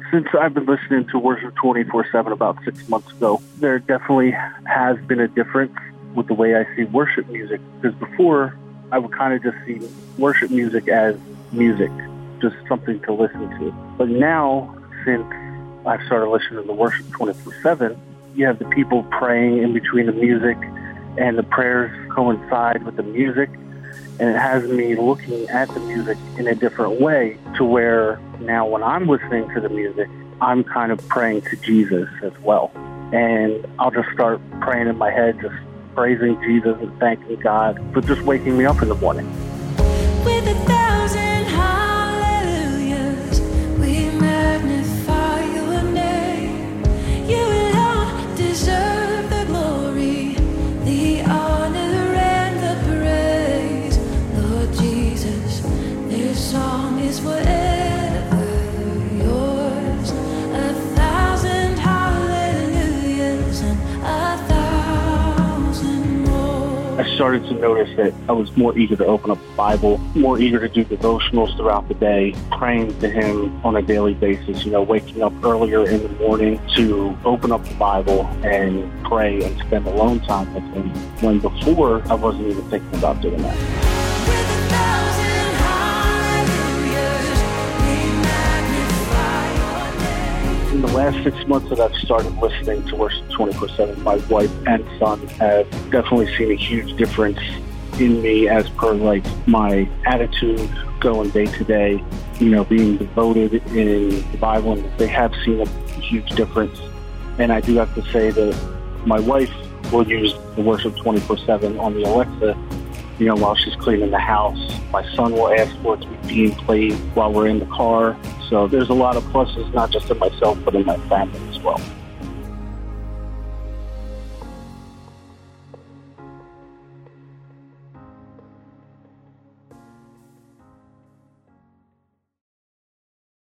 Since I've been listening to worship 24/7 about 6 months ago, there definitely has been a difference with the way I see worship music. Because before, I would kind of just see worship music as music, just something to listen to. But now, since I've started listening to worship 24/7, you have the people praying in between the music, and the prayers coincide with the music. And it has me looking at the music in a different way, to where now when I'm listening to the music, I'm kind of praying to Jesus as well. And I'll just start praying in my head, just praising Jesus and thanking God for just waking me up in the morning. With 1,000 hallelujahs, we magnify your name. You alone deserve the glory, the honor and the praise. Lord Jesus, this song is forever yours. 1,000 hallelujahs and 1,000 more. I started to notice that I was more eager to open up the Bible, more eager to do devotionals throughout the day, praying to Him on a daily basis, waking up earlier in the morning to open up the Bible and pray and spend alone time with Him, when before I wasn't even thinking about doing that. With 1,000 hallelujahs, we magnify your name. In the last 6 months that I've started listening to worship 24/7, my wife and son have definitely seen a huge difference in me as per my attitude going day to day, being devoted in the Bible, and they have seen a huge difference. And I do have to say that my wife will use the worship 24/7 on the Alexa, while she's cleaning the house. My son will ask for it to be being played while we're in the car. So there's a lot of pluses, not just in myself, but in my family as well.